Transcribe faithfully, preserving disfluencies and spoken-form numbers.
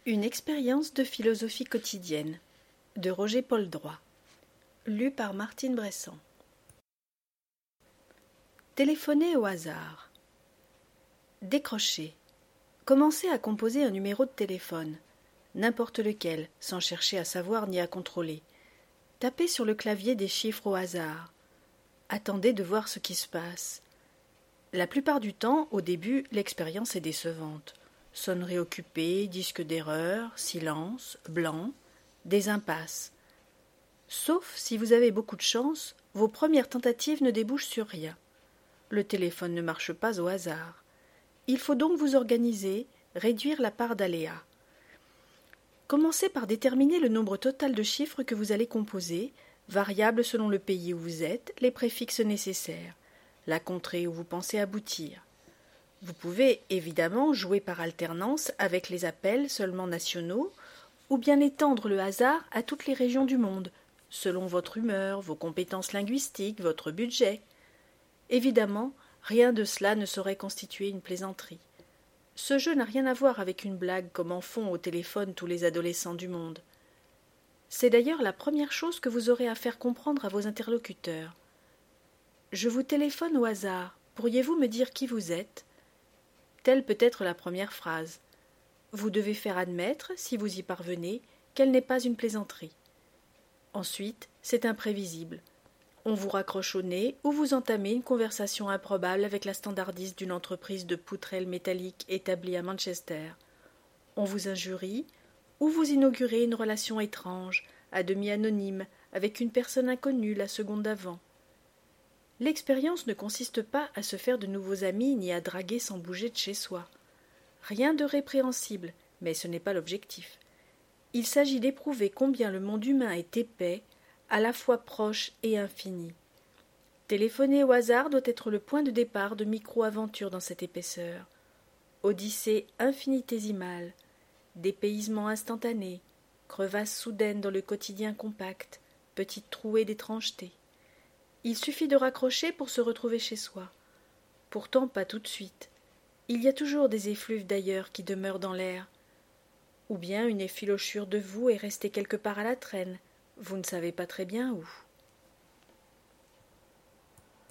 Une expérience de philosophie quotidienne de Roger Paul Droit. Lu par Martine Bressan. Téléphoner au hasard. Décrocher. Commencez à composer un numéro de téléphone, n'importe lequel, sans chercher à savoir ni à contrôler. Tapez sur le clavier des chiffres au hasard. Attendez de voir ce qui se passe. La plupart du temps, au début, l'expérience est décevante. Sonnerie occupée, disque d'erreur, silence, blanc, des impasses. Sauf si vous avez beaucoup de chance, vos premières tentatives ne débouchent sur rien. Le téléphone ne marche pas au hasard. Il faut donc vous organiser, réduire la part d'aléas. Commencez par déterminer le nombre total de chiffres que vous allez composer, variable selon le pays où vous êtes, les préfixes nécessaires, la contrée où vous pensez aboutir. Vous pouvez évidemment jouer par alternance avec les appels seulement nationaux ou bien étendre le hasard à toutes les régions du monde, selon votre humeur, vos compétences linguistiques, votre budget. Évidemment, rien de cela ne saurait constituer une plaisanterie. Ce jeu n'a rien à voir avec une blague comme en font au téléphone tous les adolescents du monde. C'est d'ailleurs la première chose que vous aurez à faire comprendre à vos interlocuteurs. Je vous téléphone au hasard. Pourriez-vous me dire qui vous êtes ? Telle peut être la première phrase. Vous devez faire admettre, si vous y parvenez, qu'elle n'est pas une plaisanterie. Ensuite, c'est imprévisible. On vous raccroche au nez ou vous entamez une conversation improbable avec la standardiste d'une entreprise de poutrelles métalliques établie à Manchester. On vous injurie ou vous inaugurez une relation étrange, à demi anonyme, avec une personne inconnue la seconde d'avant. L'expérience ne consiste pas à se faire de nouveaux amis ni à draguer sans bouger de chez soi. Rien de répréhensible, mais ce n'est pas l'objectif. Il s'agit d'éprouver combien le monde humain est épais, à la fois proche et infini. Téléphoner au hasard doit être le point de départ de micro-aventures dans cette épaisseur. Odyssée infinitésimale, dépaysement instantané, crevasse soudaine dans le quotidien compact, petite trouée d'étrangeté. Il suffit de raccrocher pour se retrouver chez soi. Pourtant pas tout de suite. Il y a toujours des effluves d'ailleurs qui demeurent dans l'air. Ou bien une effilochure de vous est restée quelque part à la traîne, vous ne savez pas très bien où.